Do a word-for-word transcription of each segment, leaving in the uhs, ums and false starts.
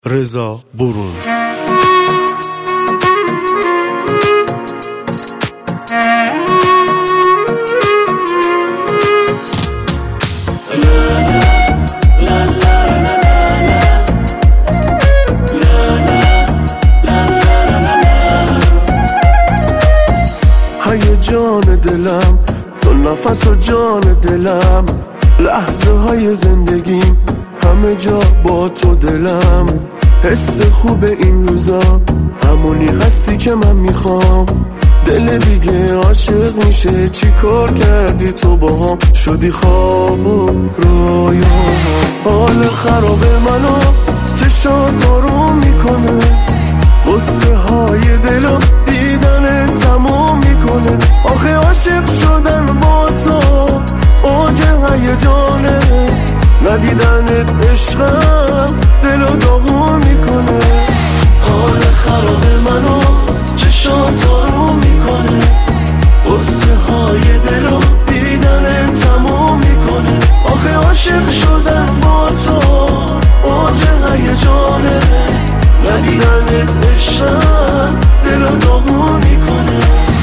رضا برون. هیجان دلم تو نفس و جان دلم، لحظه های زندگیم همه جا با تو دلم. حس خوب این روزا همونی هستی که من میخوام. دل دیگه عاشق میشه، چی کار کردی تو باهام؟ شدی خواب و رویا، حال خراب منو چشات آروم میکنه. قصه های دلو دیدن تموم میکنه. آخه عاشق شدن با تو اوج هیجانه، ندیدنت عشقم دلو داغون میکنه. حال خراب منو چشات آروم میکنه. قصه های دلو دیدن تموم میکنه. آخه عاشق شدن با تو اوج هیجانه، ندیدنت عشقم دلو داغون میکنه.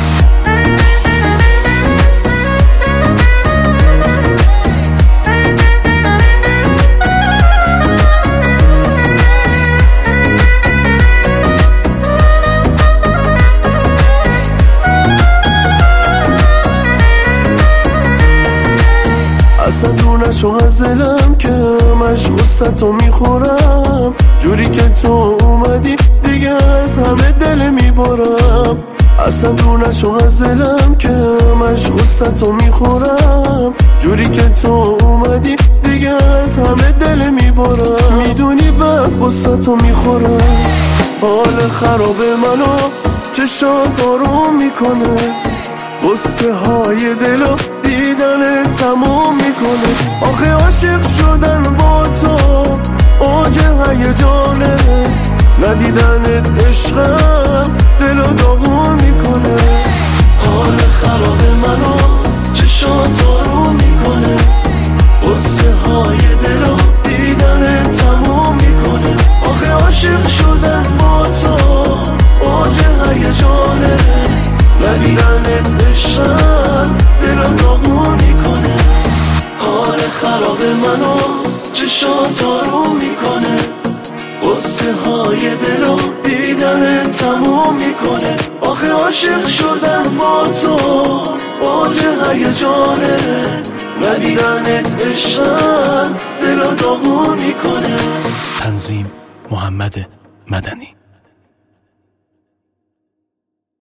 اصلا رو نشو از دلم که همش غصتو میخورم. جوری که تو اومدی دیگه از همه دل میبارم. اصلا رو نشو از دلم که همش غصتو میخورم. جوری که تو اومدی دیگه از همه دل میبارم. میدونی بعد غصتو میخورم. حال خراب منو چشات آروم میکنه. قصه های دلو دیدن تموم میکنه. آخه عاشق شدن با تو اوج هیجانه، ندیدنت عشقم دلو داغون میکنه. حال خراب منو چشات آروم میکنه. قصه های دلو دیدن تموم میکنه. آخه عاشق شدن با تو اوج هیجانه، ندیدنت عشقم دلو داغون میکنه. حال خراب منو چشات آروم میکنه. قصه های دلو دیدن تموم میکنه. آخه عاشق شدن با تو اوج هیجانه، ندیدنت عشقم دلو داغون میکنه. تنظیم محمد مدنی.